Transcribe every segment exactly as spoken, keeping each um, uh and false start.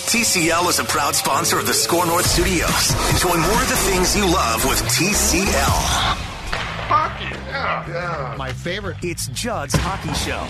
T C L is a proud sponsor of the Score North Studios. Enjoy more of the things you love with T C L. Hockey, yeah, yeah. My favorite. It's Judd's Hockey Show.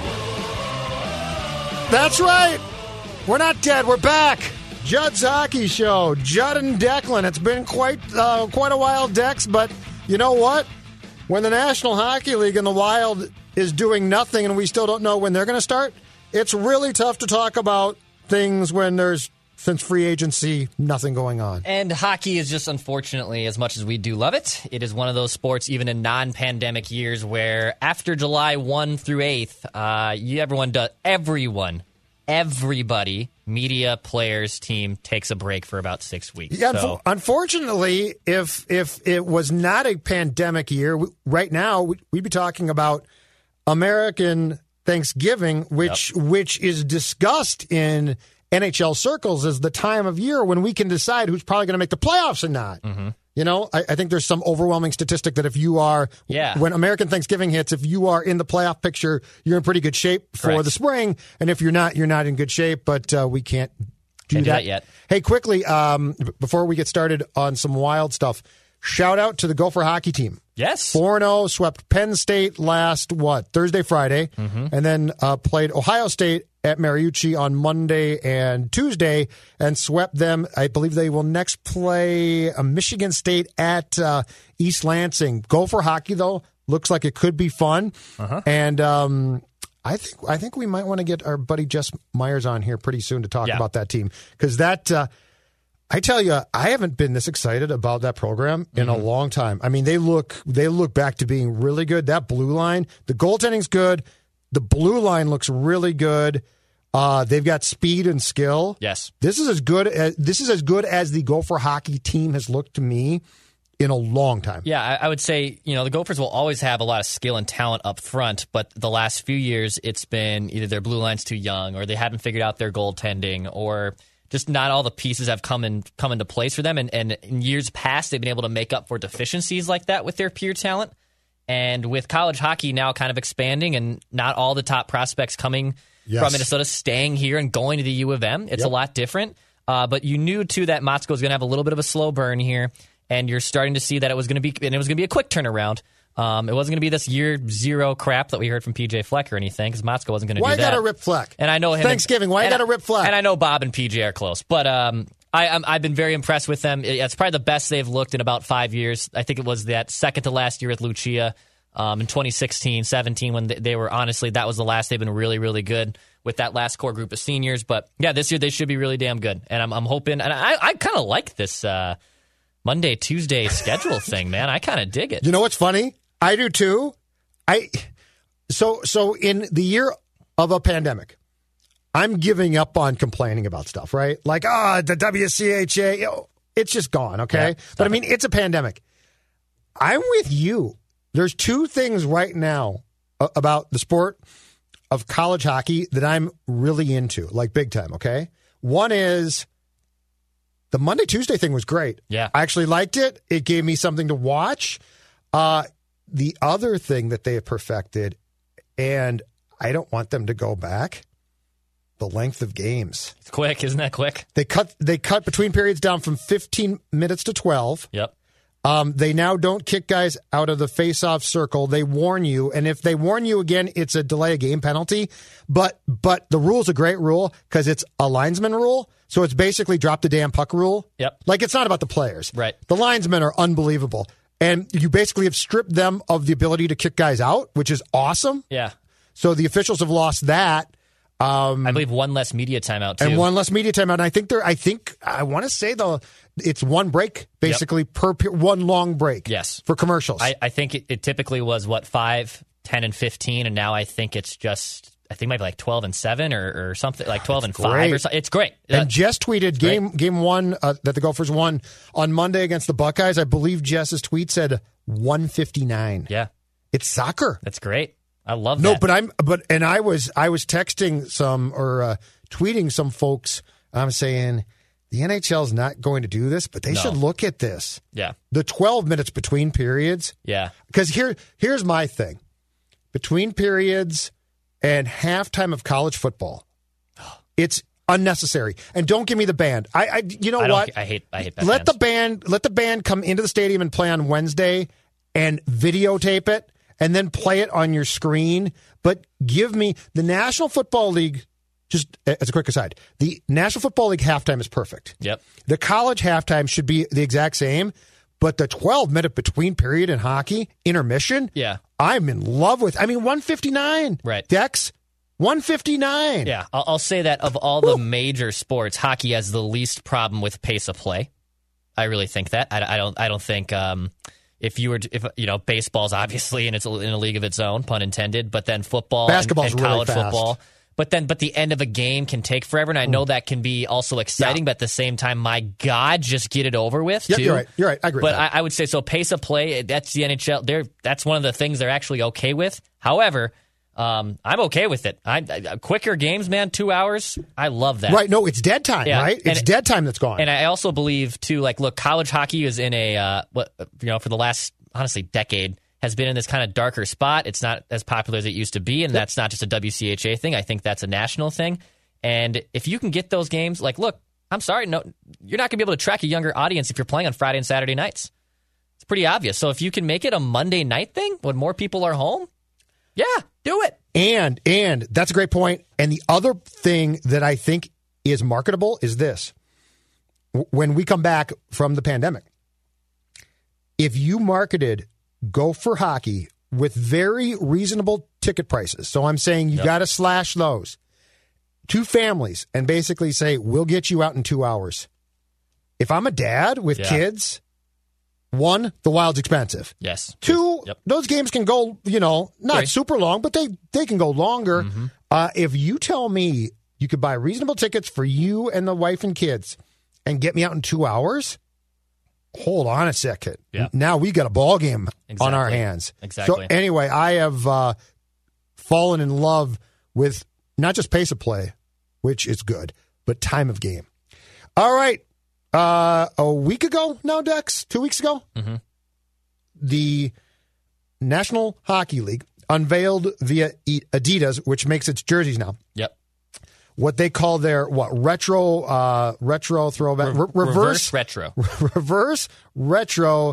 That's right. We're not dead. We're back. Judd's Hockey Show. Judd and Declan. It's been quite uh, quite a while, Dex, but you know what? When the National Hockey League and the Wild is doing nothing and we still don't know when they're going to start, it's really tough to talk about things when there's, since free agency, nothing going on. And hockey is just, unfortunately, as much as we do love it, it is one of those sports, even in non-pandemic years, where after July first through eighth, uh, you, everyone does, everyone, everybody, media, players, team, takes a break for about six weeks. Yeah, so. Unfortunately, if if it was not a pandemic year, right now we'd be talking about American Thanksgiving, which Yep. which is discussed in N H L circles as the time of year when we can decide who's probably going to make the playoffs and not. Mm-hmm. You know, I, I think there's some overwhelming statistic that if you are, yeah. when American Thanksgiving hits, if you are in the playoff picture, you're in pretty good shape for Correct. the spring. And if you're not, you're not in good shape, but uh, we can't do, Can't do that. that yet. Hey, quickly, um, b- before we get started on some wild stuff, shout out to the Gopher hockey team. Yes. four and oh, swept Penn State last, what, Thursday, Friday, Mm-hmm. and then uh, played Ohio State at Mariucci on Monday and Tuesday and swept them. I believe they will next play uh, Michigan State at uh, East Lansing. Gopher hockey, though, looks like it could be fun. Uh-huh. And um, I think I think we might want to get our buddy Jess Myers on here pretty soon to talk Yeah. about that team. Because that... Uh, I tell you, I haven't been this excited about that program in Mm-hmm. a long time. I mean, they look they look back to being really good. That blue line, the goaltending's good. The blue line looks really good. Uh, they've got speed and skill. Yes. This is as good as this is as good as the Gopher hockey team has looked to me in a long time. Yeah, I, I would say, you know, the Gophers will always have a lot of skill and talent up front, but the last few years it's been either their blue line's too young or they haven't figured out their goaltending or just not all the pieces have come in come into place for them. And, and in years past, they've been able to make up for deficiencies like that with their pure talent. And with college hockey now kind of expanding and not all the top prospects coming Yes. from Minnesota staying here and going to the U of M, it's Yep. a lot different. Uh, but you knew, too, that Motzko was going to have a little bit of a slow burn here. And you're starting to see that it was going to be, and it was going to be a quick turnaround. Um, it wasn't going to be this year zero crap that we heard from P J Fleck or anything, because Motzko wasn't going to do Why that. you got to rip Fleck? And I know him. Thanksgiving. Why you got to rip Fleck? And I know Bob and P J are close, but um, I, I'm, I've been very impressed with them. It- It's probably the best they've looked in about five years. I think it was that second to last year with Lucia um, in twenty sixteen, seventeen when they, they were honestly that was the last they've been really, really good with that last core group of seniors. But yeah, this year they should be really damn good, and I'm, I'm hoping. And I, I kind of like this uh, Monday, Tuesday schedule thing, man. I kind of dig it. You know what's funny? I do too. I so so in the year of a pandemic, I'm giving up on complaining about stuff, right? Like, ah, oh, the W C H A, you know, it's just gone, okay? Yeah, but I mean, it's a pandemic. I'm with you. There's two things right now uh, about the sport of college hockey that I'm really into, like big time, okay? One is the Monday, Tuesday thing was great. Yeah. I actually liked it. It gave me something to watch. Uh, the other thing that they have perfected, and I don't want them to go back, the length of games. It's quick, isn't that quick? They cut they cut between periods down from fifteen minutes to twelve. Yep. Um, they now don't kick guys out of the face-off circle. They warn you, and if they warn you again, it's a delay of game penalty. But but the rule's a great rule because it's a linesman rule, so it's basically drop the damn puck rule. Yep. Like, it's not about the players. Right. The linesmen are unbelievable. And you basically have stripped them of the ability to kick guys out, which is awesome. Yeah. So the officials have lost that. Um, I believe one less media timeout, too. and one less media timeout. And I think they're, I think, I want to say the, it's one break, basically, yep. per, per one long break. Yes. For commercials. I, I think it, it typically was, what, five, ten, and fifteen, and now I think it's just, I think maybe like twelve and seven or, or something, like twelve and five or something. It's great. And uh, Jess tweeted game great. game one uh, that the Gophers won on Monday against the Buckeyes. I believe Jess's tweet said one fifty-nine. Yeah. It's soccer. That's great. I love no, that. but I'm but and I was I was texting some or uh, tweeting some folks. I'm saying the N H L is not going to do this, but they No. should look at this. Yeah. The twelve minutes between periods. Yeah. Because here here's my thing. Between periods and halftime of college football, it's unnecessary. And don't give me the band. I, I you know I don't, what? I hate I hate that. Let bands. the band let the band come into the stadium and play on Wednesday and videotape it and then play it on your screen. But give me the National Football League. Just as a quick aside, the National Football League halftime is perfect. Yep. The college halftime should be the exact same, but the twelve minute between period in hockey, intermission, Yeah. I'm in love with. I mean, one fifty-nine. Right. Dex, one fifty-nine. Yeah, I'll, I'll say that of all the major sports, hockey has the least problem with pace of play. I really think that. I, I don't. I don't think um, if you were, to, if you know, baseball's obviously and it's in a league of its own, pun intended. But then football, Basketball's and, and college really fast. football. But then, but the end of a game can take forever, and I know that can be also exciting. Yeah. But at the same time, my God, just get it over with. Yep, too. you're right. You're right. I agree. But with that. I, I would say so. Pace of play. That's the N H L. They're that's one of the things they're actually okay with. However, um, I'm okay with it. I, I quicker games, man. Two hours. I love that. Right. No, it's dead time, Yeah. right? It's And- dead time that's gone. And I also believe too, like, look, college hockey is in a uh, what you know for the last honestly decade has been in this kind of darker spot. It's not as popular as it used to be, and that's not just a W C H A thing. I think that's a national thing. And if you can get those games, like, look, I'm sorry, no, you're not going to be able to track a younger audience if you're playing on Friday and Saturday nights. It's pretty obvious. So if you can make it a Monday night thing when more people are home, yeah, do it. And and that's a great point. And the other thing that I think is marketable is this. W- When we come back from the pandemic, if you marketed Go for Hockey with very reasonable ticket prices, so I'm saying you Yep. got to slash those, two families, and basically say, we'll get you out in two hours. If I'm a dad with Yeah. kids, one, the Wild's expensive. Yes. Two, Yep. those games can go, you know, not Three. super long, but they, they can go longer. Mm-hmm. Uh, if you tell me you could buy reasonable tickets for you and the wife and kids and get me out in two hours, hold on a second. Yeah. Now we got a ball game on our Exactly. hands. Exactly. So anyway, I have uh, fallen in love with not just pace of play, which is good, but time of game. All right. Uh, a week ago now, Dex, two weeks ago, Mm-hmm. the National Hockey League unveiled via Adidas, which makes its jerseys now, Yep. what they call their what retro uh, retro throwback Re- re- reverse reverse retro. reverse retro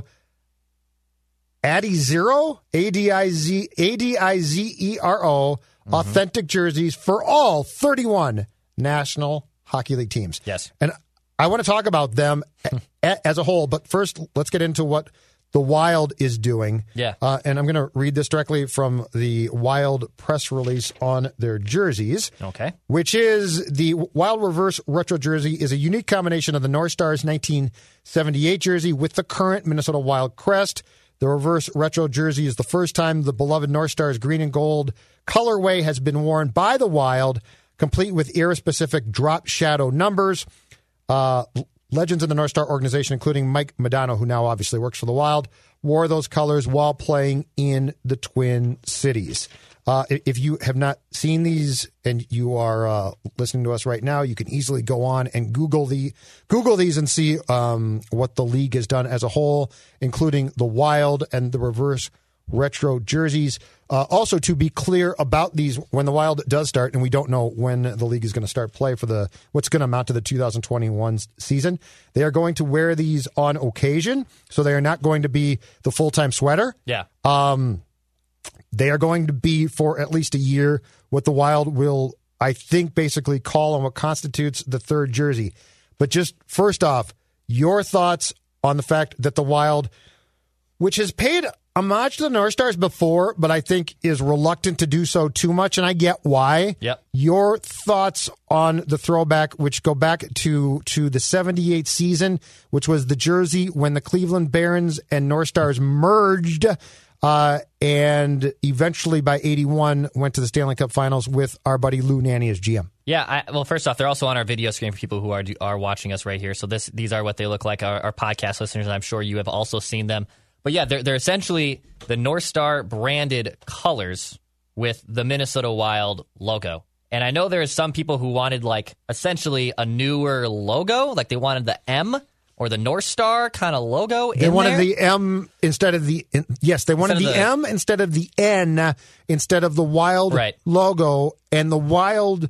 Addy Zero A D I Z A D I Z E R O authentic jerseys for all thirty-one National Hockey League teams. Yes. And I want to talk about them a- as a whole, but first let's get into what the Wild is doing. Yeah. Uh, and I'm going to read this directly from the Wild press release on their jerseys. Okay. Which is the Wild Reverse Retro jersey is a unique combination of the North Stars nineteen seventy-eight jersey with the current Minnesota Wild crest. The Reverse Retro jersey is the first time the beloved North Stars green and gold colorway has been worn by the Wild, complete with era-specific drop shadow numbers. Uh, legends in the North Star organization, including Mike Modano, who now obviously works for the Wild, wore those colors while playing in the Twin Cities. Uh, if you have not seen these and you are uh, listening to us right now, you can easily go on and Google the Google these and see um, what the league has done as a whole, including the Wild and the Reverse Retro jerseys. Uh, also, to be clear about these, when the Wild does start, and we don't know when the league is going to start play for the what's going to amount to the two thousand twenty-one season, they are going to wear these on occasion, so they are not going to be the full-time sweater. Yeah. Um, they are going to be for at least a year what the Wild will, I think, basically call on what constitutes the third jersey. But just first off, your thoughts on the fact that the Wild, which has paid homage to the North Stars before, but I think is reluctant to do so too much, and I get why. Yep. Your thoughts on the throwback, which go back to, to the seventy-eight season, which was the jersey when the Cleveland Barons and North Stars merged, uh, and eventually by eighty-one went to the Stanley Cup Finals with our buddy Lou Nanne as G M. Yeah, I, well, first off, they're also on our video screen for people who are are watching us right here. So this these are what they look like, our, our podcast listeners, and I'm sure you have also seen them. But yeah, they're, they're essentially the North Star branded colors with the Minnesota Wild logo. And I know there are some people who wanted like essentially a newer logo, like they wanted the M or the North Star kind of logo. They in wanted there. the M instead of the yes. They wanted Instead the, of the- M instead of the N instead of the Wild Right. logo, and the Wild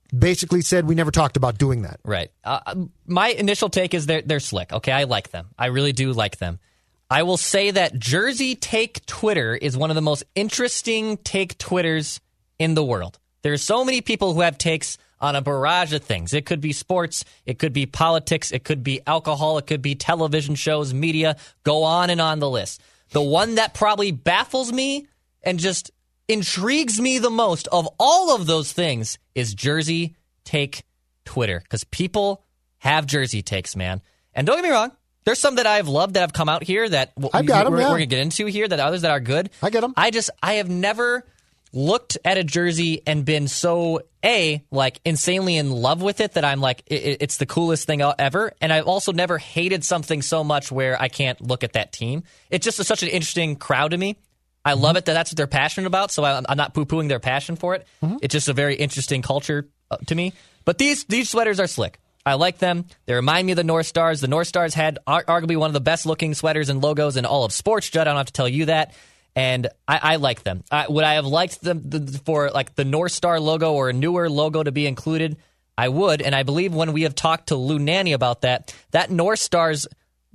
basically said we never talked about doing that. Right. Uh, my initial take is they're, they're slick. Okay, I like them. I really do like them. I will say that Jersey Take Twitter is one of the most interesting take Twitters in the world. There's so many people who have takes on a barrage of things. It could be sports, it could be politics, it could be alcohol, it could be television shows, media, go on and on the list. The one that probably baffles me and just intrigues me the most of all of those things is Jersey Take Twitter, because people have Jersey takes, man. And don't get me wrong, there's some that I've loved that have come out here that I've got we're, them, yeah. we're going to get into here, that others that are good. I get them. I just, I have never looked at a jersey and been so, A, like insanely in love with it that I'm like, it, it's the coolest thing ever. And I've also never hated something so much where I can't look at that team. It's just a, such an interesting crowd to me. I mm-hmm. love it that that's what they're passionate about, so I'm, I'm not poo-pooing their passion for it. Mm-hmm. It's just a very interesting culture uh, to me. But these these sweaters are slick. I like them. They remind me of the North Stars. The North Stars had ar- arguably one of the best-looking sweaters and logos in all of sports, Judd. I don't have to tell you that. And I, I like them. I, would I have liked them the, for like the North Star logo or a newer logo to be included? I would. And I believe when we have talked to Lou Nanne about that, that North Stars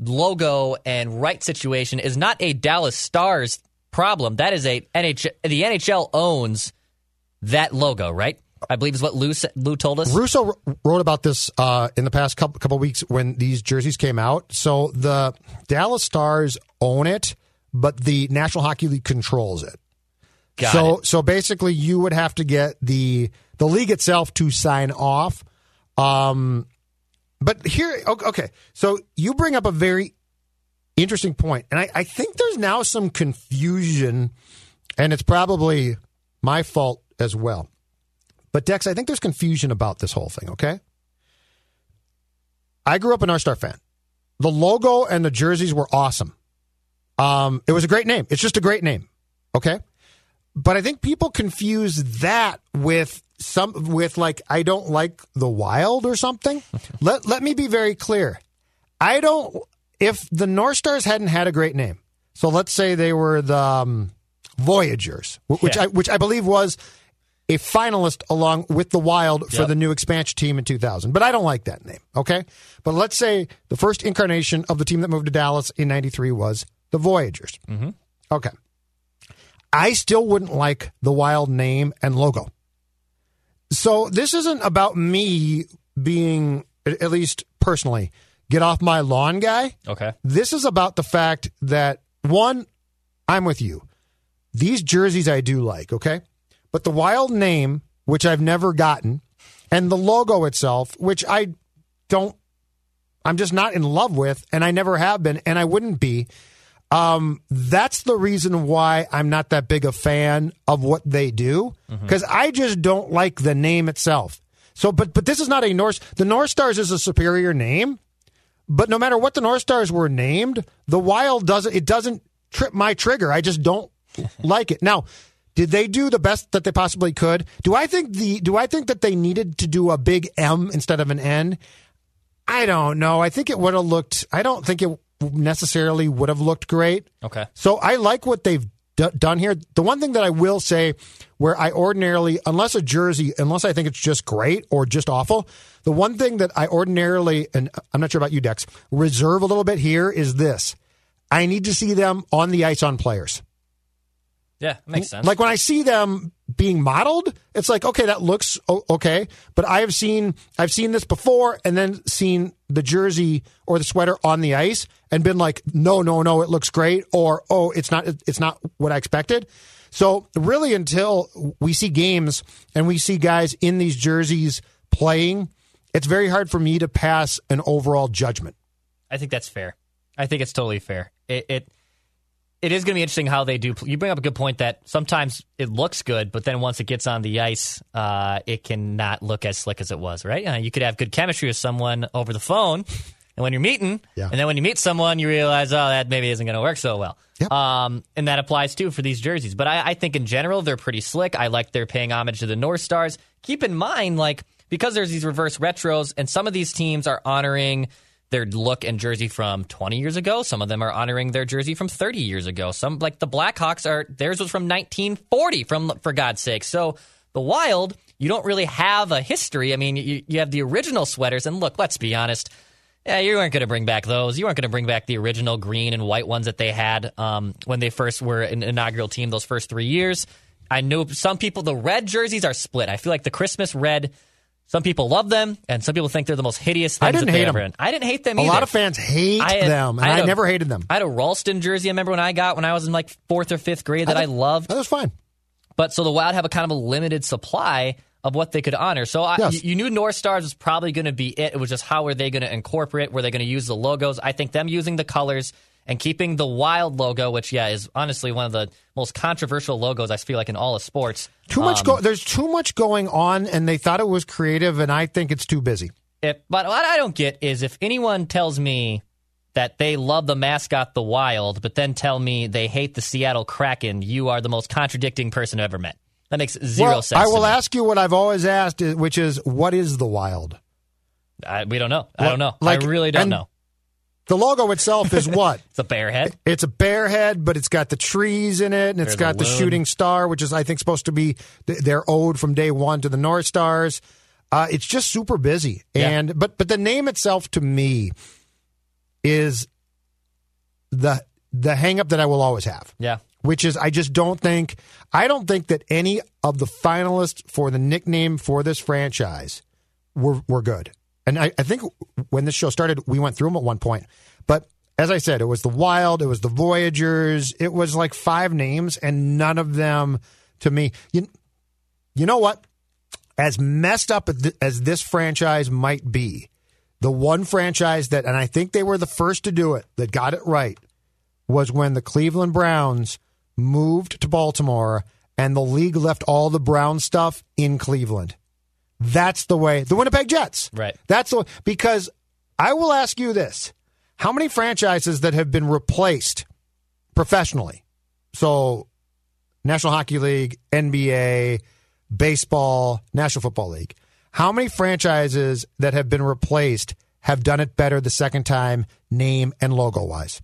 logo and right situation is not a Dallas Stars problem. That is a N H L. The N H L owns that logo, right? I believe is what Lou, Lou told us. Russo wrote about this uh, in the past couple, couple weeks when these jerseys came out. So the Dallas Stars own it, but the National Hockey League controls it. Got so it. so basically you would have to get the the league itself to sign off. Um, but here, okay, so you bring up a very interesting point, and I, I think there's now some confusion, and it's probably my fault as well. But Dex, I think there's confusion about this whole thing, okay? I grew up a North Star fan. The logo and the jerseys were awesome. Um, it was a great name. It's just a great name, okay? But I think people confuse that with some with like I don't like the Wild or something. let let me be very clear. I don't. If the North Stars hadn't had a great name, so let's say they were the um, Voyagers, which yeah. I which I believe was a finalist along with the Wild for yep. the new expansion team in two thousand. But I don't like that name, okay? But let's say the first incarnation of the team that moved to Dallas in ninety-three was the Voyagers. Mm-hmm. Okay. I still wouldn't like the Wild name and logo. So this isn't about me being, at least personally, get off my lawn guy. Okay. This is about the fact that, one, I'm with you. These jerseys I do like, okay? But the Wild name, which I've never gotten, and the logo itself, which I don't, I'm just not in love with, and I never have been, and I wouldn't be. Um, that's the reason why I'm not that big a fan of what they do, because mm-hmm. I just don't like the name itself. So, but but this is not a North. The North Stars is a superior name, but no matter what the North Stars were named, the Wild doesn't. It doesn't trip my trigger. I just don't like it. Now, did they do the best that they possibly could? Do I think the Do I think that they needed to do a big M instead of an N? I don't know. I think it would have looked. I don't think it necessarily would have looked great. Okay. So I like what they've d- done here. The one thing that I will say where I ordinarily, unless a jersey, unless I think it's just great or just awful, the one thing that I ordinarily, and I'm not sure about you, Dex, reserve a little bit here is this. I need to see them on the ice on players. Yeah, makes sense. Like when I see them being modeled, it's like, okay, that looks okay. But I have seen, I've seen this before and then seen the jersey or the sweater on the ice and been like, no, no, no, it looks great. Or, oh, it's not, it's not what I expected. So really until we see games and we see guys in these jerseys playing, it's very hard for me to pass an overall judgment. I think that's fair. I think it's totally fair. It, it It is going to be interesting how they do. You bring up a good point that sometimes it looks good, but then once it gets on the ice, uh, it cannot look as slick as it was, right? Uh, you could have good chemistry with someone over the phone, and when you're meeting, yeah. and then when you meet someone, you realize, oh, that maybe isn't going to work so well. Yep. Um, and that applies, too, for these jerseys. But I, I think in general, they're pretty slick. I like they're paying homage to the North Stars. Keep in mind, like, because there's these reverse retros, and some of these teams are honoring their look and jersey from twenty years ago. Some of them are honoring their jersey from thirty years ago. Some, like the Blackhawks, are theirs was from nineteen forty, from for God's sake. So The Wild, you don't really have a history. I mean, you, you have the original sweaters, and look, let's be honest. Yeah, you weren't going to bring back those. You weren't going to bring back the original green and white ones that they had um, when they first were an inaugural team those first three years. I know some people, the red jerseys are split. I feel like the Christmas red, some people love them, and some people think they're the most hideous things I didn't that hate they them. ever in. I didn't hate them A either. lot of fans hate I had, them, and I, I, a, never hated them. I had a Ralston jersey, I remember when I got when I was in like fourth or fifth grade that I, I loved. That was fine. But so the Wild have a kind of a limited supply of what they could honor. So I, Yes. you, you knew North Stars was probably going to be it. It was just how were they going to incorporate? Were they going to use the logos? I think them using the colors and keeping the Wild logo, which, yeah, is honestly one of the most controversial logos I feel like in all of sports. Too much. Um, Go- there's too much going on, and they thought it was creative, and I think it's too busy. If, but what I don't get is if anyone tells me that they love the mascot, the Wild, but then tell me they hate the Seattle Kraken, you are the most contradicting person I've ever met. That makes zero well, sense. I to will me. ask you what I've always asked, which is, what is the Wild? I, we don't know. I Well, don't know. like- I really don't and- know. The logo itself is what? It's a bear head. It's a bear head, but it's got the trees in it, and it's There's got a the loon. shooting star, which is, I think, supposed to be th- their ode from day one to the North Stars. Uh, it's just super busy, Yeah. and but but the name itself to me is the the hang up that I will always have. Yeah. Which is, I just don't think, I don't think that any of the finalists for the nickname for this franchise were were good. And I, I think when this show started, we went through them at one point. But as I said, it was the Wild, it was the Voyagers, it was like five names, and none of them, to me, you, you know what? As messed up as this franchise might be, the one franchise that, and I think they were the first to do it, that got it right, was when the Cleveland Browns moved to Baltimore and the league left all the Brown stuff in Cleveland. That's the way. The Winnipeg Jets. Right. That's the because I will ask you this. How many franchises that have been replaced professionally? So National Hockey League, N B A, baseball, National Football League. How many franchises that have been replaced have done it better the second time, name and logo-wise?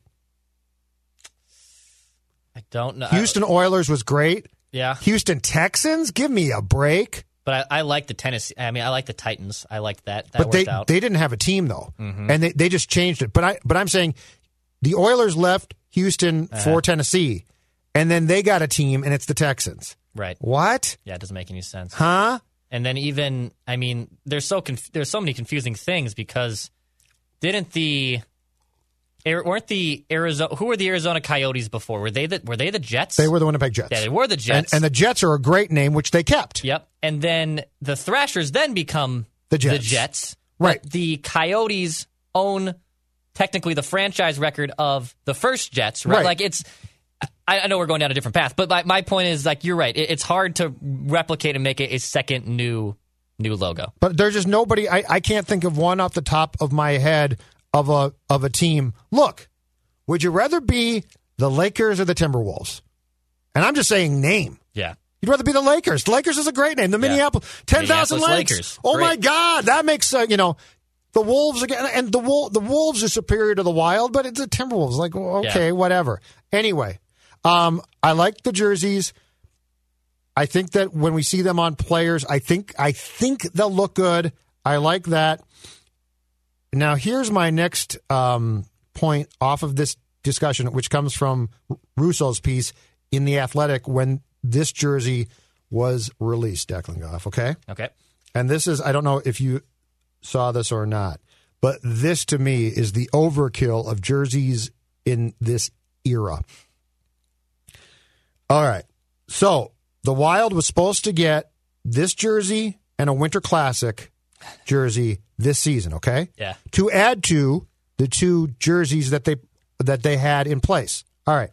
I don't know. Houston Oilers was great. Yeah. Houston Texans, give me a break. But I, I like the Tennessee. I mean, I like the Titans. I like that. That But worked they out. they didn't have a team though, Mhm. and they, they just changed it. But I but I'm saying the Oilers left Houston Uh-huh. for Tennessee, and then they got a team, and it's the Texans. Right. What? Yeah, it doesn't make any sense. Huh? And then even, I mean, there's so conf- there's so many confusing things because didn't the weren't the Arizona who were the Arizona Coyotes before? Were they the were they the Jets? They were the Winnipeg Jets. Yeah, they were the and, Jets. and the Jets are a great name, which they kept. Yep. And then the Thrashers then become The Jets. The Jets. Right. But the Coyotes own technically the franchise record of the first Jets, right? Right. Like it's I, I know we're going down a different path, but my, my point is like you're right. It, it's hard to replicate and make it a second new new logo. But there's just nobody. I, I can't think of one off the top of my head of a of a team. Look, would you rather be the Lakers or the Timberwolves? And I'm just saying name. Yeah. You'd rather be the Lakers. The Lakers is a great name. The Yeah. Minneapolis ten thousand Minneapolis Lakers. Lakers. Oh my Great. God, that makes uh, you know the Wolves again. And the Wol- the Wolves are superior to the Wild, but it's the Timberwolves. Like well, okay, Yeah. whatever. Anyway, um, I like the jerseys. I think that when we see them on players, I think I think they'll look good. I like that. Now, here's my next um, point off of this discussion, which comes from Russo's piece in The Athletic when this jersey was released, Declan Goff, okay? Okay. And this is, I don't know if you saw this or not, but this to me is the overkill of jerseys in this era. All right. So the Wild was supposed to get this jersey and a Winter Classic jersey this season, okay? Yeah. To add to the two jerseys that they that they had in place. All right.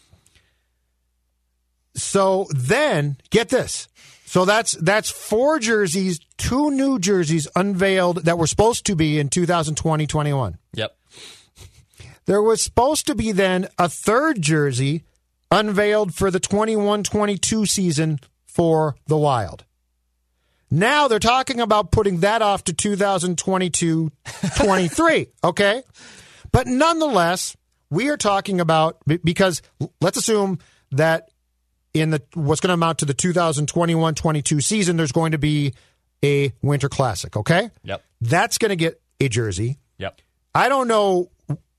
So then, get this. So that's that's four jerseys, two new jerseys unveiled that were supposed to be in two thousand twenty twenty-one. Yep. There was supposed to be then a third jersey unveiled for the twenty-one twenty-two season for the Wild. Now they're talking about putting that off to two thousand twenty-two twenty-three, okay? But nonetheless, we are talking about, because let's assume that in the what's going to amount to the two thousand twenty-one twenty-two season, there's going to be a Winter Classic, okay? Yep. That's going to get a jersey. Yep. I don't know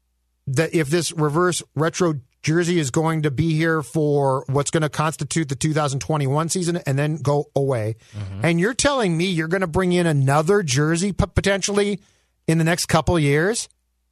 that if this reverse retro jersey is going to be here for what's going to constitute the two thousand twenty-one season and then go away. Mm-hmm. And you're telling me you're going to bring in another jersey p- potentially in the next couple of years?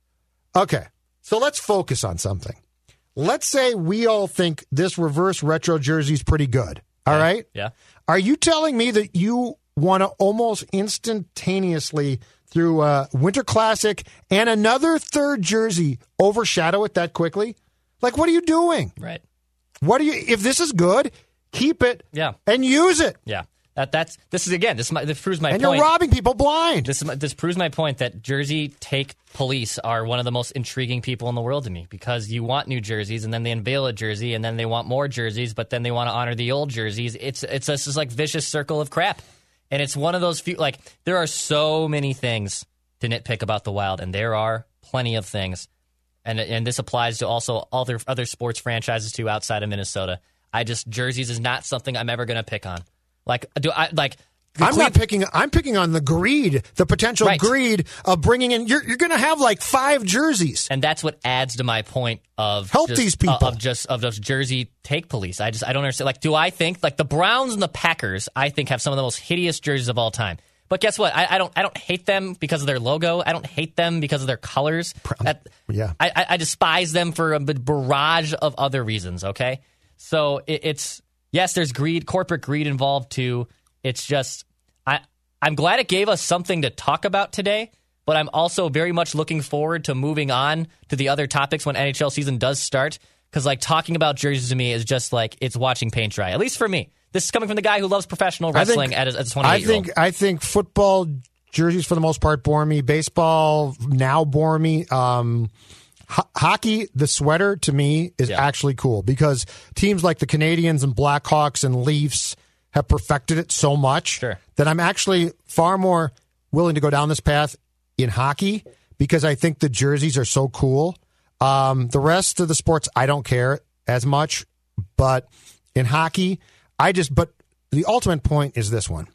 Okay, so let's focus on something. Let's say we all think this reverse retro jersey is pretty good. All yeah. right? Yeah. Are you telling me that you want to almost instantaneously through a Winter Classic and another third jersey overshadow it that quickly? Like, what are you doing? Right. What are you? If this is good, keep it. Yeah. And use it. Yeah. That that's this is again. This, this proves my and point. And you're robbing people blind. This this proves my point that Jersey take police are one of the most intriguing people in the world to me, because you want new jerseys and then they unveil a jersey and then they want more jerseys, but then they want to honor the old jerseys. It's it's this is like vicious circle of crap. And it's one of those few, like, there are so many things to nitpick about the Wild, and there are plenty of things. And and this applies to also other other sports franchises too outside of Minnesota. I just jerseys is not something I'm ever going to pick on. Like do I like I'm not picking I'm picking on the greed, the potential right. greed of bringing in you're you're going to have like five jerseys. And that's what adds to my point of help just, these people uh, of just of just jersey take police. I just I don't understand. Like, do I think like the Browns and the Packers I think have some of the most hideous jerseys of all time. But guess what? I, I don't. I don't hate them because of their logo. I don't hate them because of their colors. That, yeah. I, I, I despise them for a barrage of other reasons. Okay, so it, it's yes, there's greed, corporate greed involved too. It's just I. I'm glad it gave us something to talk about today. But I'm also very much looking forward to moving on to the other topics when N H L season does start. Because like talking about jerseys to me is just like it's watching paint dry. At least for me. This is coming from the guy who loves professional wrestling think, as a twenty-eight-year-old. I think I think football jerseys for the most part bore me. Baseball now bore me. Um, ho- hockey, the sweater to me is yeah. actually cool because teams like the Canadians and Blackhawks and Leafs have perfected it so much sure. that I'm actually far more willing to go down this path in hockey because I think the jerseys are so cool. Um, the rest of the sports, I don't care as much, but in hockey, I just, but the ultimate point is this one.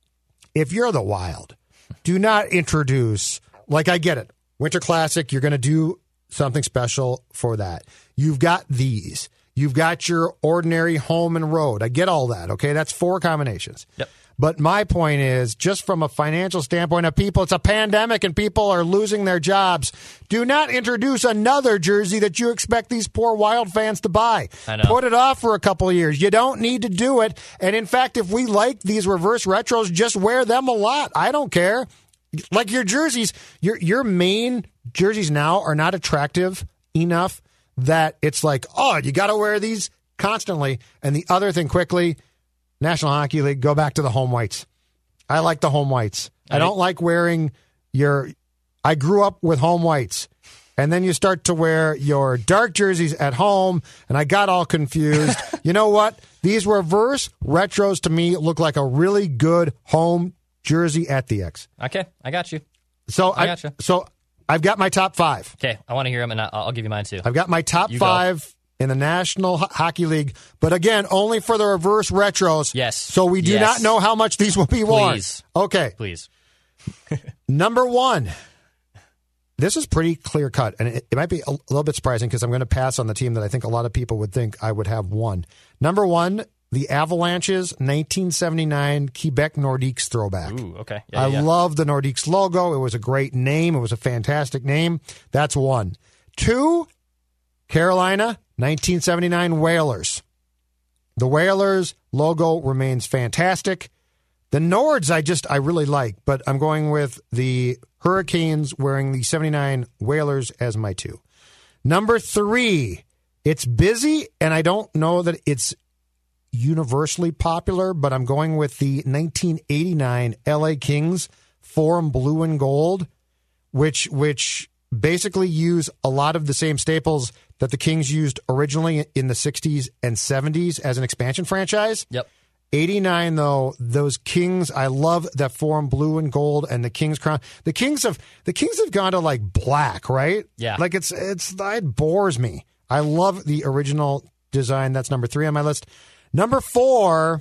If you're the Wild, do not introduce, like I get it, Winter Classic, you're going to do something special for that. You've got these. You've got your ordinary home and road. I get all that, okay? That's four combinations. Yep. But my point is, just from a financial standpoint of people, it's a pandemic and people are losing their jobs. Do not introduce another jersey that you expect these poor Wild fans to buy. I know. Put it off for a couple of years. You don't need to do it. And in fact, if we like these reverse retros, just wear them a lot. I don't care. Like your jerseys, your your main jerseys now are not attractive enough that it's like, oh, you got to wear these constantly. And the other thing quickly, National Hockey League, go back to the home whites. I like the home whites. I don't like wearing your... I grew up with home whites. And then you start to wear your dark jerseys at home, and I got all confused. You know what? These reverse retros to me look like a really good home jersey at the X. Okay, I got you. So I, I got you. So I've got my top five. Okay, I want to hear them, and I'll, I'll give you mine too. I've got my top you five... Go. in the National Ho- Hockey League, but again, only for the reverse retros. Yes. So we do yes. not know how much these will be worn. Please. Okay. Please. Number one. This is pretty clear cut, and it, it might be a little bit surprising because I'm going to pass on the team that I think a lot of people would think I would have won. Number one, the Avalanche's nineteen seventy-nine Quebec Nordiques throwback. Ooh, okay. Yeah, I yeah. love the Nordiques logo. It was a great name. It was a fantastic name. That's one. Two, Carolina nineteen seventy-nine Whalers. The Whalers logo remains fantastic. The Nords I just, I really like, but I'm going with the Hurricanes wearing the seventy-nine Whalers as my two. Number three, it's busy, and I don't know that it's universally popular, but I'm going with the nineteen eighty-nine L A Kings Forum Blue and Gold, which which basically use a lot of the same staples that the Kings used originally in the sixties and seventies as an expansion franchise. Yep. eighty-nine, though, those Kings, I love that Forum Blue and Gold and the Kings crown. The Kings have the Kings have gone to like black, right? Yeah. Like it's it's it bores me. I love the original design. That's number three on my list. Number four,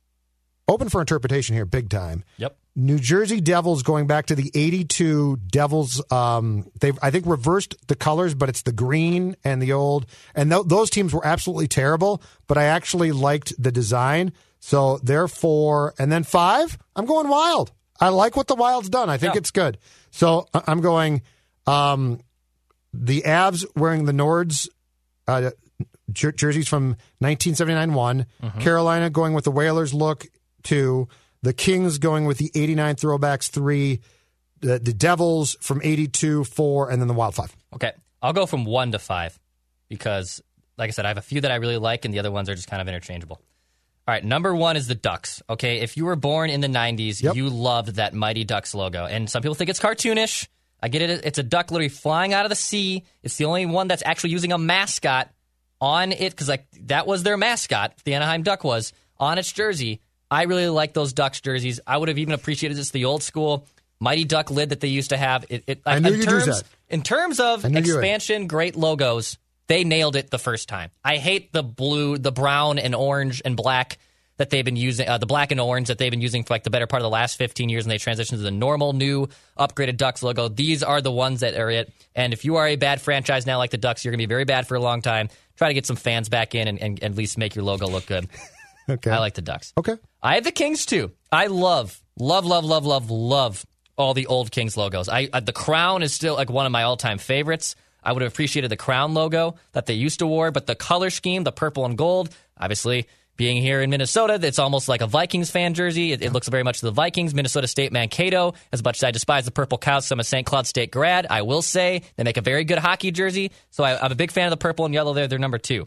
open for interpretation here, big time. Yep. New Jersey Devils going back to the eighty-two Devils. Um, they've, I think, reversed the colors, but it's the green and the old. And th- those teams were absolutely terrible, but I actually liked the design. So therefore, and then five, I'm going Wild. I like what the Wild's done. I think yeah. it's good. So I- I'm going um, the Avs wearing the Nords uh, jer- jerseys from nineteen seventy-nine one. Mm-hmm. Carolina going with the Whalers look two. The Kings going with the eighty-nine throwbacks three, the, the Devils from eighty-two four, and then the Wild five. Okay, I'll go from one to five because, like I said, I have a few that I really like, and the other ones are just kind of interchangeable. All right, number one is the Ducks. Okay, if you were born in the nineties, yep. you loved that Mighty Ducks logo, and some people think it's cartoonish. I get it. It's a duck literally flying out of the sea. It's the only one that's actually using a mascot on it because like that was their mascot. The Anaheim Duck was on its jersey. I really like those Ducks jerseys. I would have even appreciated just the old school Mighty Duck lid that they used to have. It, it, I knew in you'd terms, use that. In terms of expansion, great logos, they nailed it the first time. I hate the blue, the brown and orange and black that they've been using, uh, the black and orange that they've been using for like the better part of the last fifteen years, and they transitioned to the normal, new, upgraded Ducks logo. These are the ones that are it. And if you are a bad franchise now like the Ducks, you're going to be very bad for a long time. Try to get some fans back in and, and, and at least make your logo look good. Okay. I like the Ducks. Okay. I have the Kings too. I love, love, love, love, love, love all the old Kings logos. I uh, the Crown is still like one of my all-time favorites. I would have appreciated the Crown logo that they used to wear, but the color scheme, the purple and gold, obviously being here in Minnesota, it's almost like a Vikings fan jersey. It, it looks very much to the Vikings. Minnesota State Mankato, as much as I despise the Purple Cows, I'm a Saint Cloud State grad. I will say they make a very good hockey jersey, so I, I'm a big fan of the purple and yellow there. They're number two.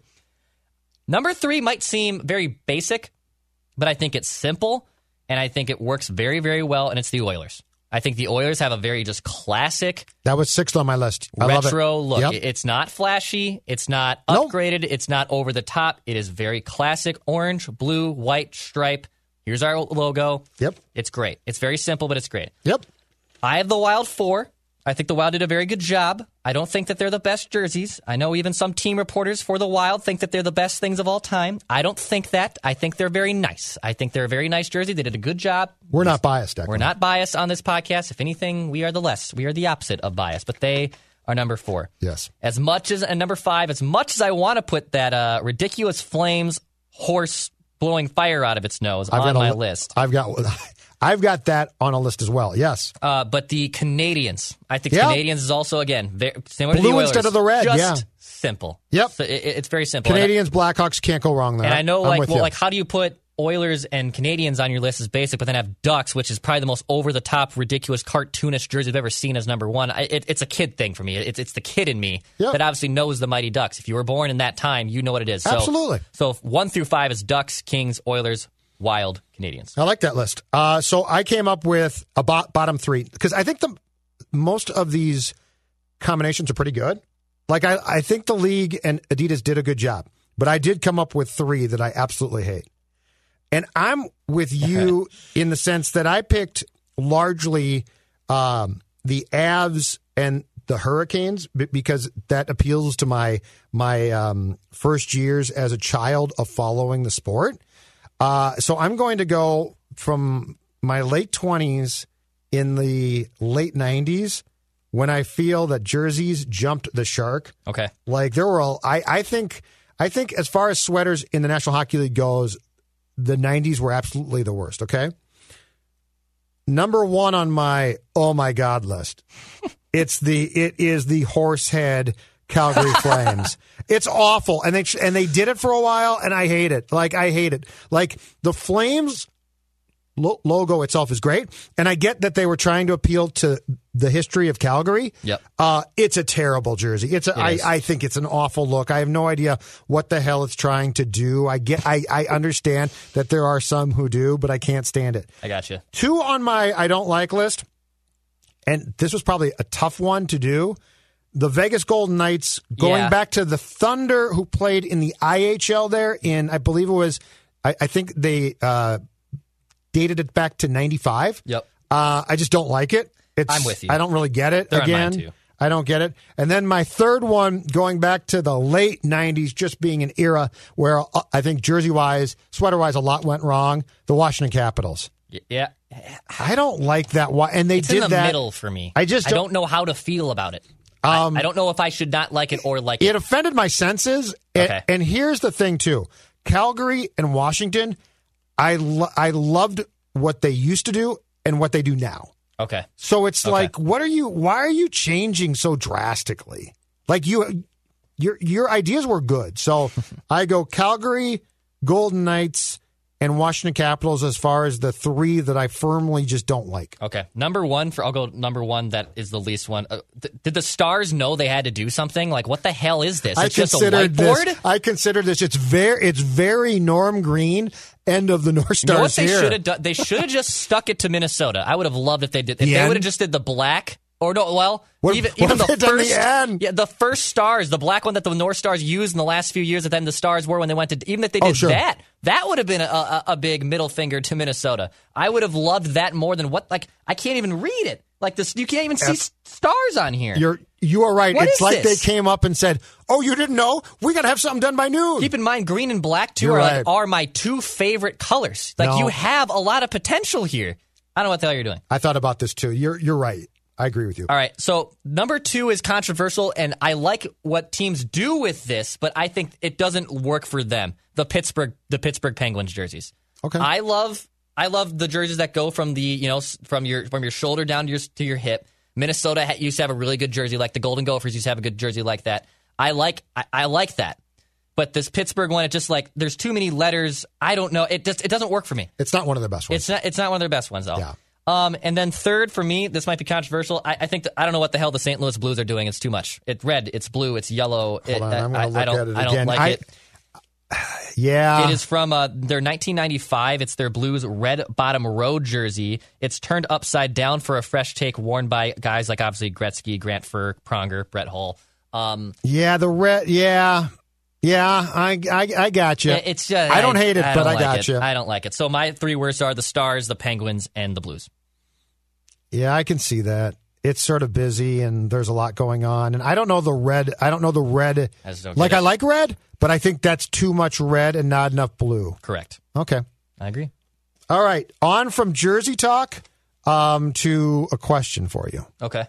Number three might seem very basic, but I think it's simple, and I think it works very, very well, and it's the Oilers. I think the Oilers have a very just classic... That was sixth on my list. I retro love it. look. Yep. It's not flashy. It's not Nope. upgraded. It's not over the top. It is very classic orange, blue, white stripe. Here's our logo. Yep. It's great. It's very simple, but it's great. Yep. I have the Wild four. I think the Wild did a very good job. I don't think that they're the best jerseys. I know even some team reporters for the Wild think that they're the best things of all time. I don't think that. I think they're very nice. I think they're a very nice jersey. They did a good job. We're not biased, Declan. We're not biased on this podcast. If anything, we are the less. We are the opposite of bias, but they are number four. Yes. As much as, and number five, as much as I want to put that uh, ridiculous Flames horse blowing fire out of its nose I've on got my a, list. I've got I've got that on a list as well, yes. Uh, but the Canadians, I think Yep. Canadians is also, again, very, similar to the Blue Oilers. instead of the red, Just yeah. simple. Yep. So it, it's very simple. Canadians, Blackhawks can't go wrong there. And I know, I'm like, with well, you. like, how do you put Oilers and Canadians on your list is basic, but then have Ducks, which is probably the most over-the-top, ridiculous, cartoonish jersey I've ever seen as number one. I, it, it's a kid thing for me. It's it's the kid in me Yep. that obviously knows the Mighty Ducks. If you were born in that time, you know what it is. So, Absolutely. So one through five is Ducks, Kings, Oilers, Wild, Canadians. I like that list. Uh, so I came up with a bo- bottom three because I think the most of these combinations are pretty good. Like I, I think the league and Adidas did a good job, but I did come up with three that I absolutely hate. And I'm with you in the sense that I picked largely um, the Avs and the Hurricanes b- because that appeals to my my um, first years as a child of following the sport. Uh, so I'm going to go from my late twenties in the late nineties when I feel that jerseys jumped the shark. Okay. Like there were, all, I, I think, I think as far as sweaters in the National Hockey League goes, the nineties were absolutely the worst. Okay. Number one on my oh my god list, it's the it is the Horsehead Calgary Flames. It's awful, and they and they did it for a while, and I hate it. Like I hate it. Like the Flames lo- logo itself is great, and I get that they were trying to appeal to the history of Calgary. Yep. Uh, it's a terrible jersey. It's a, It I, is. I think it's an awful look. I have no idea what the hell it's trying to do. I get I, I understand that there are some who do, but I can't stand it. I got you. Two on my I don't like list, and this was probably a tough one to do. The Vegas Golden Knights, going Yeah. back to the Thunder, who played in the I H L there in, I believe it was, I, I think they uh, dated it back to ninety-five. Yep. Uh, I just don't like it. It's, I'm with you. I don't really get it. They're on mine Again, too. I don't get it. And then my third one, going back to the late nineties, just being an era where I think jersey-wise, sweater-wise, a lot went wrong, the Washington Capitals. Yeah. I don't like that. And they it's did in the that. middle for me. I just I don't, don't know how to feel about it. Um, I, I don't know if I should not like it or like it. It offended my senses. Okay. And, and here's the thing, too. Calgary and Washington, I, lo- I loved what they used to do and what they do now. Okay. So it's okay. like, what are you, why are you changing so drastically? Like you, your, your ideas were good. So I go Calgary, Golden Knights, and Washington Capitals as far as the three that I firmly just don't like. Okay. Number one, for I'll go number one, that is the least one. Uh, th- did the Stars know they had to do something? Like, what the hell is this? It's I just a considered whiteboard? this. I consider this. It's very. It's very Norm Green. End of the North Stars. You know what they here. should have done? They should have just stuck it to Minnesota. I would have loved if they did. If The they end? would have just did the black. Or no, well, What- even, what even if the they'd done the first, end? yeah, the first stars, the black one that the North Stars used in the last few years, that then the Stars were when they went to, even if they did Oh, sure. that, that would have been a, a, a big middle finger to Minnesota. I would have loved that more than what, like, I can't even read it. Like this, you can't even see That's- stars on here. You're you are right. What it's is like this? they came up and said, "Oh, you didn't know? We got to have something done by noon." Keep in mind, green and black too You're are, right. like, are my two favorite colors. Like No. you have a lot of potential here. I don't know what the hell you're doing. I thought about this too. You're you're right. I agree with you. All right, so number two is controversial, and I like what teams do with this, but I think it doesn't work for them. The Pittsburgh, the Pittsburgh Penguins jerseys. Okay. I love, I love the jerseys that go from the, you know, s- from your from your shoulder down to your to your hip. Minnesota ha- used to have a really good jersey, like the Golden Gophers used to have a good jersey like that. I like, I, I like that, but this Pittsburgh one, it just like there's too many letters. I don't know. It just it doesn't work for me. It's not one of the best ones. It's not. It's not one of their best ones though. Yeah. Um, and then third for me, this might be controversial. I, I think that, I don't know what the hell the Saint Louis Blues are doing. It's too much. It's red. It's blue. It's yellow. Hold It, on, I'm I, going to I look don't. at it I don't again. like I, it. Yeah. It is from uh, their nineteen ninety-five. It's their Blues red bottom road jersey. It's turned upside down for a fresh take, worn by guys like obviously Gretzky, Grant Fur, Pronger, Brett Hull. Um, Yeah, the red. Yeah, yeah. I I, I got you. It's just I don't hate it, I but don't I like got it. you. I don't like it. So my three worst are the Stars, the Penguins, and the Blues. Yeah, I can see that. It's sort of busy and there's a lot going on. And I don't know the red. I don't know the red. I just don't Like get I it. like red, but I think that's too much red and not enough blue. Correct. Okay. I agree. All right. On from Jersey talk um, to a question for you. Okay.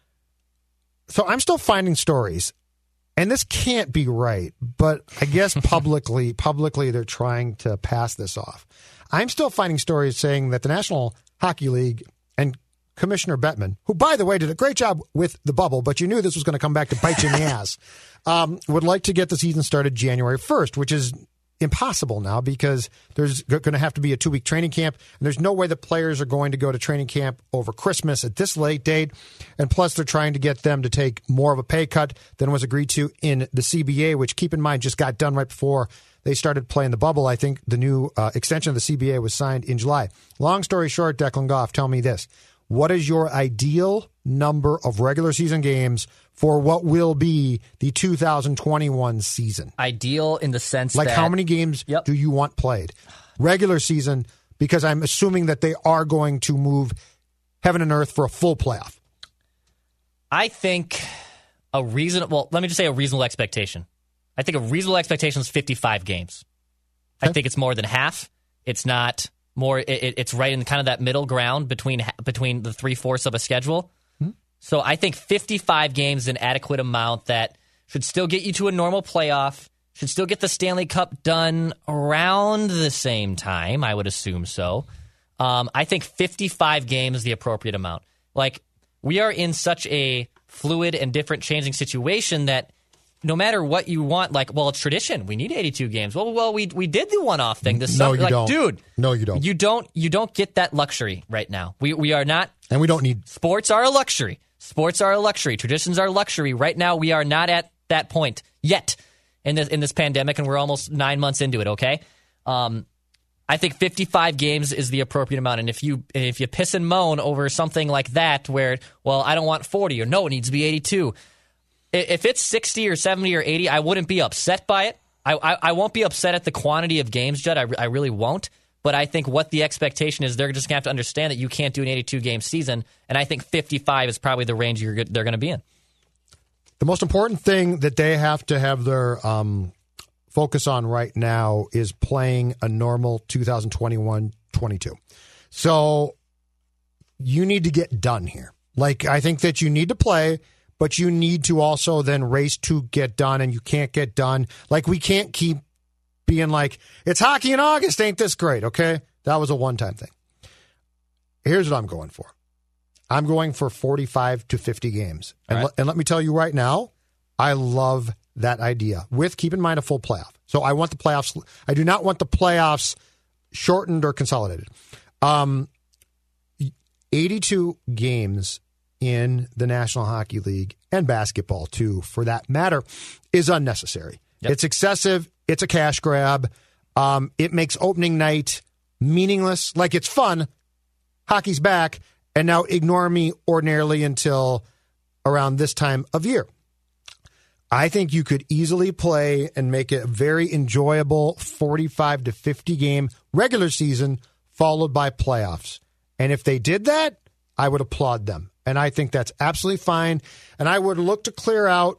So I'm still finding stories, and this can't be right, but I guess publicly, publicly they're trying to pass this off. I'm still finding stories saying that the National Hockey League and Commissioner Bettman, who, by the way, did a great job with the bubble, but you knew this was going to come back to bite you in the ass, um, would like to get the season started January first, which is impossible now because there's going to have to be a two-week training camp, and there's no way the players are going to go to training camp over Christmas at this late date. And plus, they're trying to get them to take more of a pay cut than was agreed to in the C B A, which, keep in mind, just got done right before they started playing the bubble. I think the new uh, extension of the C B A was signed in July. Long story short, Declan Goff, tell me this. What is your ideal number of regular season games for what will be the two thousand twenty-one season? Ideal in the sense Like that how many games Yep. do you want played? Regular season, because I'm assuming that they are going to move heaven and earth for a full playoff. I think a reasonable. Well, let me just say a reasonable expectation. I think a reasonable expectation is fifty-five games. I Okay. think it's more than half. It's not more. It, it- it's right in kind of that middle ground between ha- between the three fourths of a schedule. Hmm. So I think fifty-five games is an adequate amount that should still get you to a normal playoff. Should still get the Stanley Cup done around the same time. I would assume so. Um, I think fifty-five games is the appropriate amount. Like, we are in such a fluid and different changing situation that no matter what you want, like, well, it's tradition. We need eighty-two games. Well, well, we we did the one-off thing this No, summer. you like, don't. dude, No, you don't. You don't. You don't get that luxury right now. We we are not. And we don't need. Sports are a luxury. Sports are a luxury. Traditions are a luxury. Right now, we are not at that point yet in this in this pandemic, and we're almost nine months into it. Okay, um, I think fifty-five games is the appropriate amount. And if you if you piss and moan over something like that, where well, I don't want forty or no, it needs to be eighty-two. If it's sixty or seventy or eighty, I wouldn't be upset by it. I I, I won't be upset at the quantity of games, Judd. I, I really won't. But I think what the expectation is, they're just going to have to understand that you can't do an eighty-two game season. And I think fifty-five is probably the range you're, they're going to be in. The most important thing that they have to have their um, focus on right now is playing a normal two thousand twenty-one twenty-two. So you need to get done here. Like, I think that you need to play, but you need to also then race to get done, and you can't get done. Like, we can't keep being like, it's hockey in August, ain't this great, okay? That was a one-time thing. Here's what I'm going for. I'm going for forty-five to fifty games. And, right. le- and let me tell you right now, I love that idea, with, keep in mind, a full playoff. So I want the playoffs. I do not want the playoffs shortened or consolidated. Um, eighty-two games in the National Hockey League, and basketball too, for that matter, is unnecessary. Yep. It's excessive. It's a cash grab. Um, it makes opening night meaningless. Like, it's fun. Hockey's back. And now ignore me ordinarily until around this time of year. I think you could easily play and make it a very enjoyable forty-five to fifty game regular season followed by playoffs. And if they did that, I would applaud them. And I think that's absolutely fine. And I would look to clear out.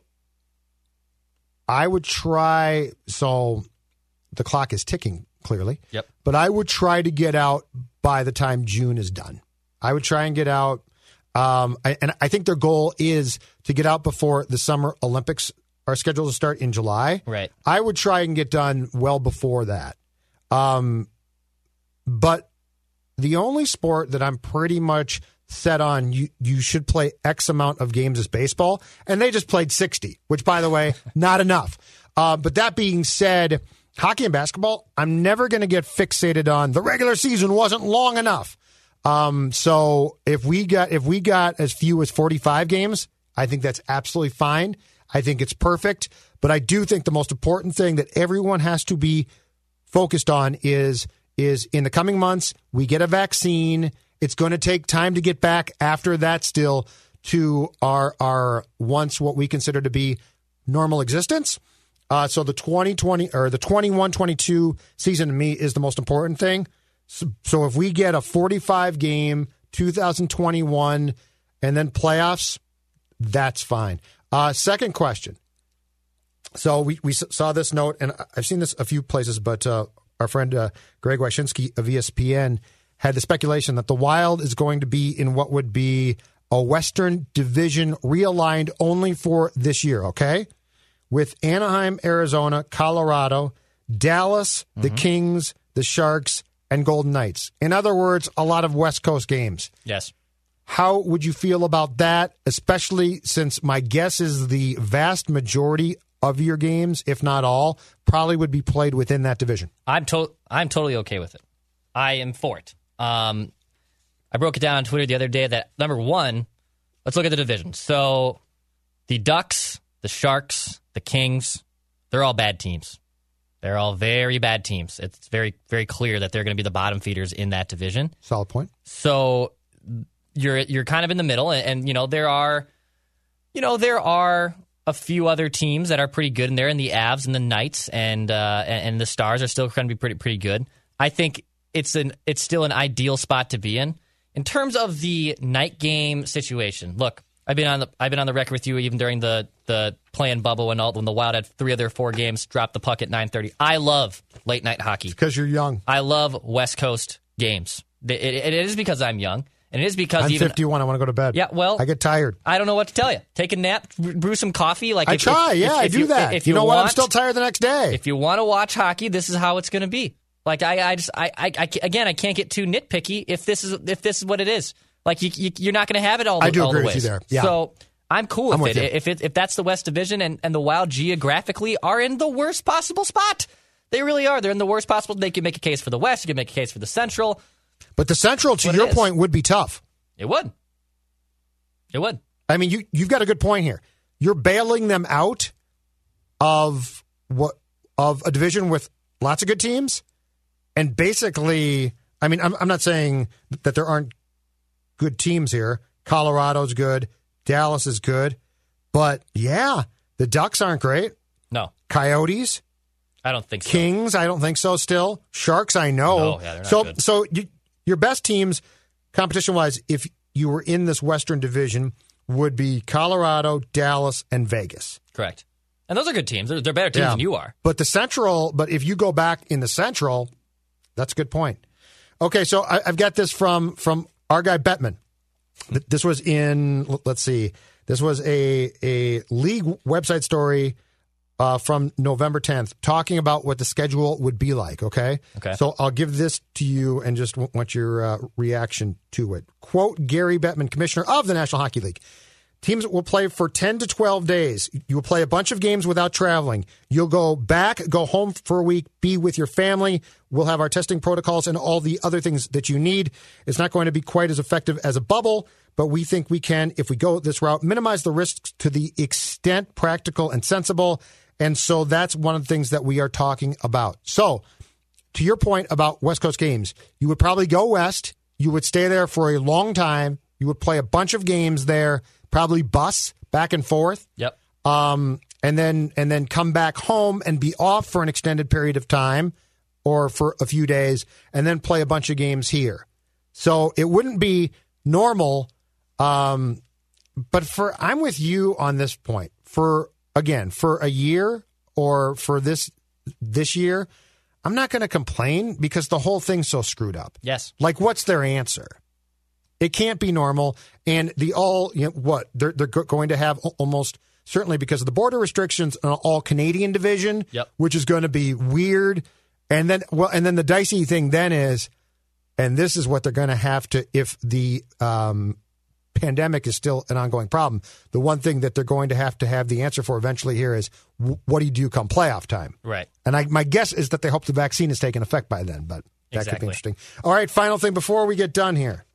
I would try. So the clock is ticking, clearly. Yep. But I would try to get out by the time June is done. I would try and get out. Um, I, and I think their goal is to get out before the Summer Olympics are scheduled to start in July. Right. I would try and get done well before that. Um, but the only sport that I'm pretty much set on, you, you should play X amount of games is baseball. And they just played sixty, which, by the way, not enough. Uh, but that being said, hockey and basketball, I'm never going to get fixated on the regular season wasn't long enough. Um, so if we got if we got as few as forty-five games, I think that's absolutely fine. I think it's perfect. But I do think the most important thing that everyone has to be focused on is is in the coming months, we get a vaccine. It's going to take time to get back after that still to our our once what we consider to be normal existence. Uh, so the twenty twenty or the twenty-one twenty-two season to me is the most important thing. So, so if we get a forty-five game two thousand twenty-one and then playoffs, that's fine. Uh, second question. So we, we saw this note, and I've seen this a few places, but uh, our friend uh, Greg Wyshynski of E S P N had the speculation that the Wild is going to be in what would be a Western Division realigned only for this year, okay? With Anaheim, Arizona, Colorado, Dallas, mm-hmm. the Kings, the Sharks, and Golden Knights. In other words, a lot of West Coast games. Yes. How would you feel about that, especially since my guess is the vast majority of your games, if not all, probably would be played within that division? I'm to- I'm totally okay with it. I am for it. Um, I broke it down on Twitter the other day that, number one, let's look at the division. So the Ducks, the Sharks, the Kings, they're all bad teams. They're all very bad teams. It's very, very clear that they're going to be the bottom feeders in that division. Solid point. So you're you're kind of in the middle, and, and you know there are, you know there are a few other teams that are pretty good in there, and the Avs and the Knights and uh, and, and the Stars are still going to be pretty pretty good. I think it's an it's still an ideal spot to be in. In terms of the night game situation, look, I've been on the I've been on the record with you even during the the play-in bubble when all when the Wild had three of their four games drop the puck at nine thirty. I love late night hockey because you're young. I love West Coast games. It, it, it is because I'm young, and it is because I'm even fifty-one. I want to go to bed. Yeah, well, I get tired. I don't know what to tell you. Take a nap, brew some coffee. Like I if, try. If, yeah, if, I if do you, that. If you, you know want, what? I'm still tired the next day. If you want to watch hockey, this is how it's going to be. Like I, I just, I, I, I, again, I can't get too nitpicky if this is if this is what it is. Like you, you you're not going to have it all. The, I do all agree the with ways. you there. Yeah. So I'm cool with, I'm with it. You. If it if that's the West Division and, and the Wild geographically are in the worst possible spot, they really are. They're in the worst possible. They can make a case for the West. You can make a case for the Central. But the Central, to your point, would be tough. It would. It would. I mean, you you've got a good point here. You're bailing them out of what of a division with lots of good teams, and basically, I mean, I'm I'm not saying that there aren't good teams here. Colorado's good, Dallas is good, but yeah, the Ducks aren't great. No. Coyotes, I don't think so. Kings, I don't think so. Still, Sharks, I know. No, yeah, they're not so good. so you, your best teams, competition wise, if you were in this Western Division, would be Colorado, Dallas, and Vegas. Correct. And those are good teams. They're, they're better teams Yeah. than you are. But the Central, but if you go back in the Central, that's a good point. Okay, so I, I've got this from from our guy Bettman. This was in, let's see, this was a, a league website story uh, from November tenth talking about what the schedule would be like, okay? Okay. So I'll give this to you and just want your uh, reaction to it. Quote Gary Bettman, commissioner of the National Hockey League. Teams will play for ten to twelve days. You will play a bunch of games without traveling. You'll go back, go home for a week, be with your family. We'll have our testing protocols and all the other things that you need. It's not going to be quite as effective as a bubble, but we think we can, if we go this route, minimize the risks to the extent practical and sensible. And so that's one of the things that we are talking about. So to your point about West Coast games, you would probably go west. You would stay there for a long time. You would play a bunch of games there. Probably bus back and forth. Yep. Um, and then and then come back home and be off for an extended period of time or for a few days and then play a bunch of games here. So it wouldn't be normal. Um, but for I'm with you on this point. For again, for a year or for this this year, I'm not going to complain because the whole thing's so screwed up. Yes. Like, what's their answer? It can't be normal. And the all, you know, what? They're, they're going to have almost, certainly because of the border restrictions, an all-Canadian division, yep. which is going to be weird. And then, well, and then the dicey thing then is, and this is what they're going to have to, if the um, pandemic is still an ongoing problem, the one thing that they're going to have to have the answer for eventually here is, w- what do you do come playoff time? Right. And I, my guess is that they hope the vaccine has taken effect by then, but that exactly. could be interesting. All right, final thing before we get done here.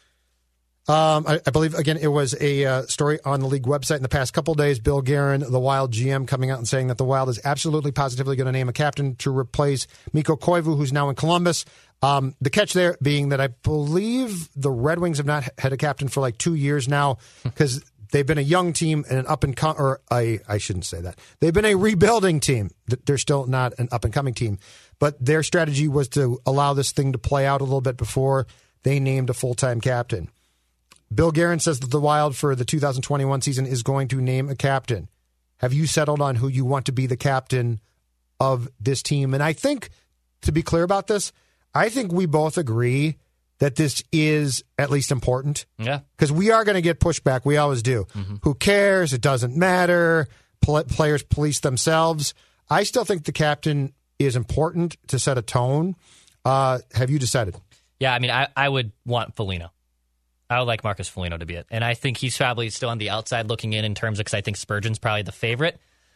Um, I, I believe, again, it was a uh, story on the league website in the past couple of days. Bill Guerin, the Wild G M, coming out and saying that the Wild is absolutely positively going to name a captain to replace Mikko Koivu, who's now in Columbus. Um, the catch there being that I believe the Red Wings have not had a captain for like two years now because they've been a young team and an up and com- or I, I shouldn't say that. They've been a rebuilding team. They're still not an up and coming team, but their strategy was to allow this thing to play out a little bit before they named a full-time captain. Bill Guerin says that the Wild for the two thousand twenty-one season is going to name a captain. Have you settled on who you want to be the captain of this team? And I think, to be clear about this, I think we both agree that this is at least important. Yeah. Because we are going to get pushback. We always do. Mm-hmm. Who cares? It doesn't matter. Pl- players police themselves. I still think the captain is important to set a tone. Uh, have you decided? Yeah, I mean, I, I would want Foligno. I would like Marcus Foligno to be it. And I think he's probably still on the outside looking in in terms of, because I think Spurgeon's probably the favorite.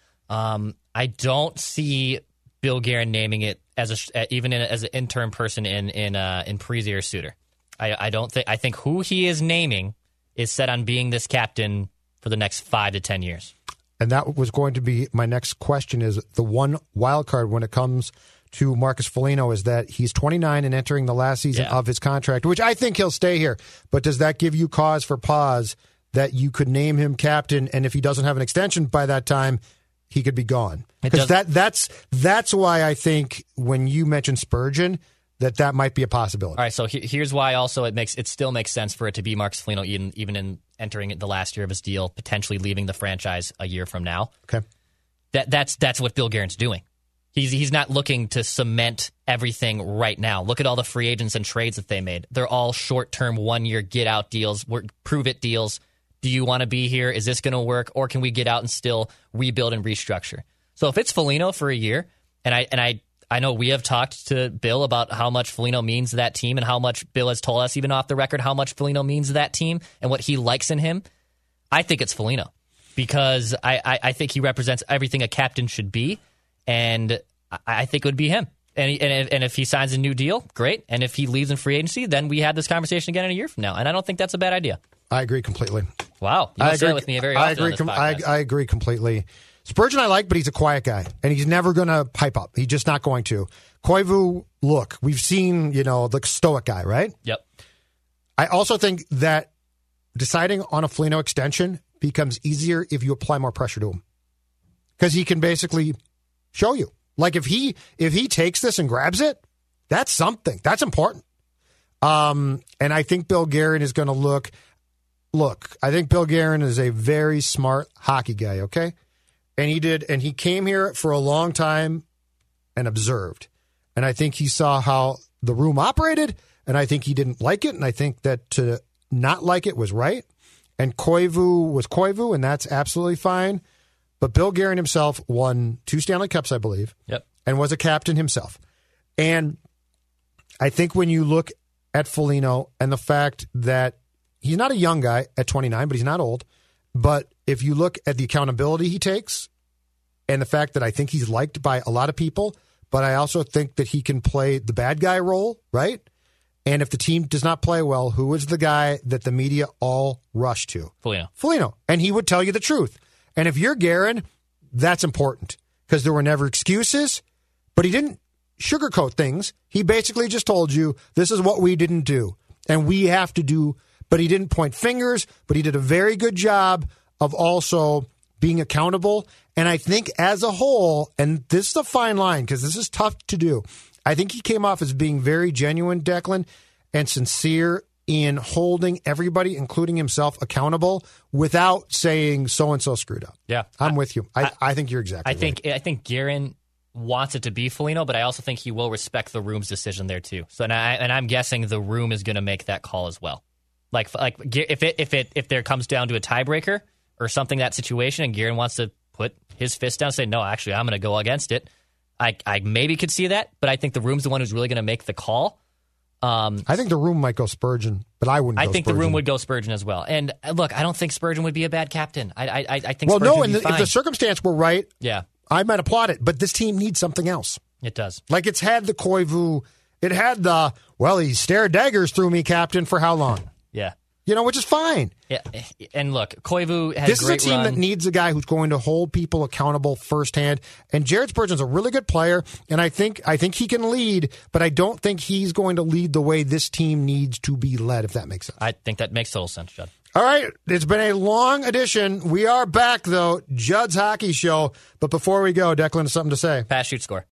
Um, I don't see Bill Guerin naming it as a even in, as an interim person in in uh, in Parise or Suter. I, I don't think I think who he is naming is set on being this captain for the next five to ten years. And that was going to be my next question: is the one wild card when it comes to Marcus Foligno is that he's twenty-nine and entering the last season yeah. of his contract, which I think he'll stay here. But does that give you cause for pause that you could name him captain, and if he doesn't have an extension by that time, he could be gone? Because that that's that's why I think when you mentioned Spurgeon, that that might be a possibility. All right, so he, here's why also it makes it still makes sense for it to be Marcus Foligno even, even in entering the last year of his deal, potentially leaving the franchise a year from now. Okay. That that's that's what Bill Guerin's doing. He's he's not looking to cement everything right now. Look at all the free agents and trades that they made. They're all short-term, one-year get-out deals, prove-it deals. Do you want to be here? Is this going to work? Or can we get out and still rebuild and restructure? So if it's Foligno for a year, and I and I I know we have talked to Bill about how much Foligno means to that team and how much Bill has told us, even off the record, how much Foligno means to that team and what he likes in him, I think it's Foligno because I, I, I think he represents everything a captain should be. And I think it would be him. And, he, and, if, and if he signs a new deal, great. And if he leaves in free agency, then we had this conversation again in a year from now. And I don't think that's a bad idea. I agree completely. Wow. You don't I say agree that with me very often I agree, on this com- I, podcast. I agree completely. Spurgeon I like, but he's a quiet guy, and he's never going to pipe up. He's just not going to. Koivu, look, we've seen, you know, the stoic guy, right? Yep. I also think that deciding on a Foligno extension becomes easier if you apply more pressure to him because he can basically show you. Like if he if he takes this and grabs it, that's something. That's important. Um, and I think Bill Guerin is going to look look, I think Bill Guerin is a very smart hockey guy, okay? And he did, and he came here for a long time and observed. And I think he saw how the room operated, and I think he didn't like it, and I think that to not like it was right. And Koivu was Koivu, and that's absolutely fine. But Bill Guerin himself won two Stanley Cups, I believe, yep. and was a captain himself. And I think when you look at Foligno and the fact that he's not a young guy at twenty-nine, but he's not old. But if you look at the accountability he takes and the fact that I think he's liked by a lot of people, but I also think that he can play the bad guy role, right? And if the team does not play well, who is the guy that the media all rush to? Foligno. Foligno. And he would tell you the truth. And if you're Guerin, that's important because there were never excuses, but he didn't sugarcoat things. He basically just told you, this is what we didn't do, and we have to do, but he didn't point fingers, but he did a very good job of also being accountable. And I think as a whole, and this is a fine line because this is tough to do, I think he came off as being very genuine, Declan, and sincere in holding everybody, including himself, accountable without saying so-and-so screwed up. Yeah. I'm I, with you. I, I, I think you're exactly I right. think I think Guerin wants it to be Foligno, but I also think he will respect the room's decision there too. So and, I, and I'm guessing the room is going to make that call as well. Like like if it if it if there comes down to a tiebreaker or something, that situation, and Guerin wants to put his fist down and say, no, actually, I'm going to go against it. I I maybe could see that, but I think the room's the one who's really going to make the call. Um, I think the room might go Spurgeon, but I wouldn't. I go think Spurgeon. the room would go Spurgeon as well. And uh, look, I don't think Spurgeon would be a bad captain. I I, I think well, Spurgeon no, would and be the, fine. if the circumstance were right, yeah, I might applaud it. But this team needs something else. It does. Like it's had the Koivu, it had the well, he stared daggers through me, Captain, for how long? Yeah. You know, which is fine. Yeah, and look, Koivu had this a great is a team run. that needs a guy who's going to hold people accountable firsthand. And Jared Spurgeon's a really good player, and I think I think he can lead, but I don't think he's going to lead the way this team needs to be led, if that makes sense. I think that makes total sense, Judd. All right, it's been a long edition. We are back, though, Judd's Hockey Show. But before we go, Declan has something to say. Pass, shoot, score.